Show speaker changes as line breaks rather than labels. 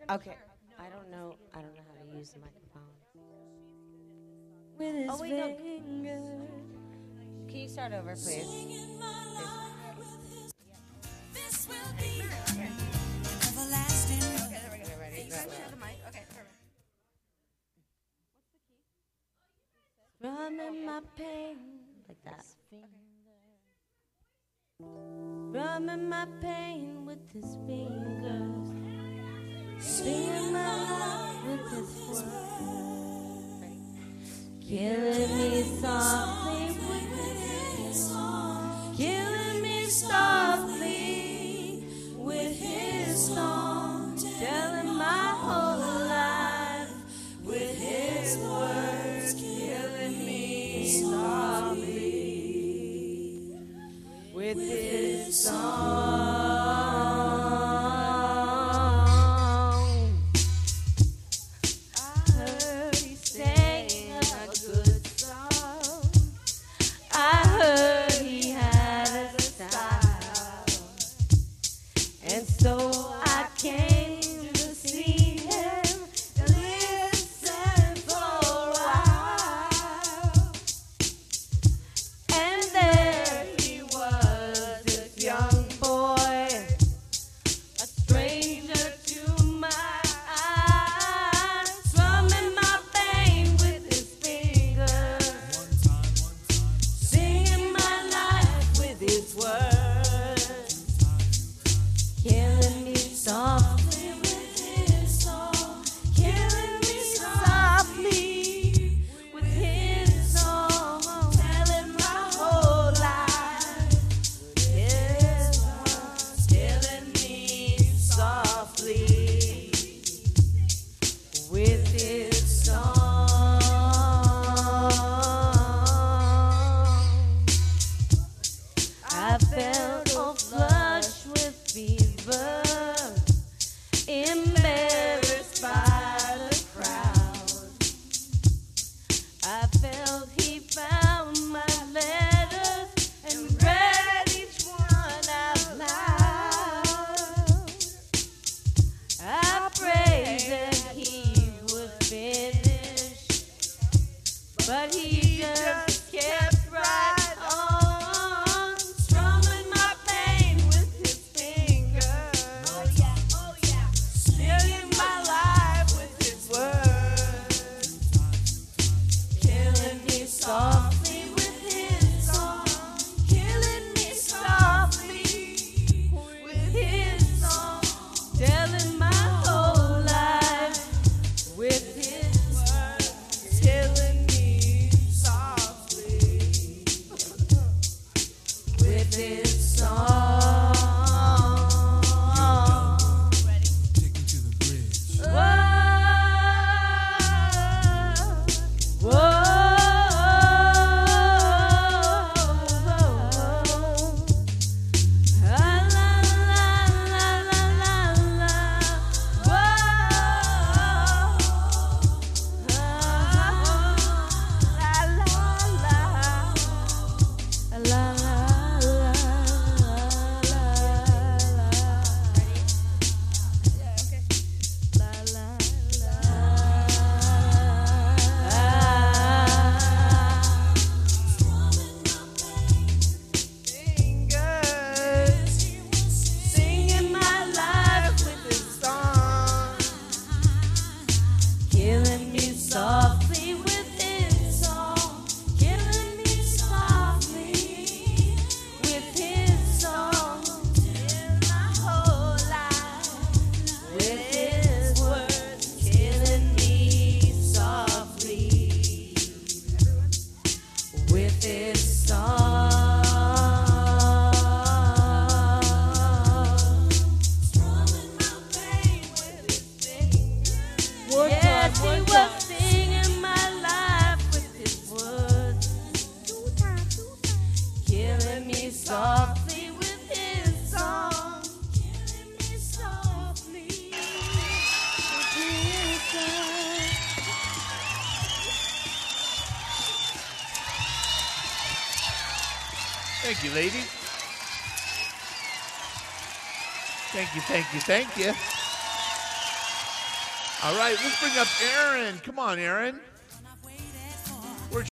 Okay. I don't know how to use the microphone. With his fingers. Can you start over, please?
This will be everlasting. Okay, there we go. Ready? You guys have the mic. Okay, perfect.
Drumming my pain like that. Drumming my pain with his fingers. Singing my life with his words. Killing me softly with his song. Killing me softly with his song. Telling my whole life with his words. Killing me softly with his song.
Thank you, ladies. Thank you, thank you, thank you. All right, let's bring up Aaron. Come on, Aaron.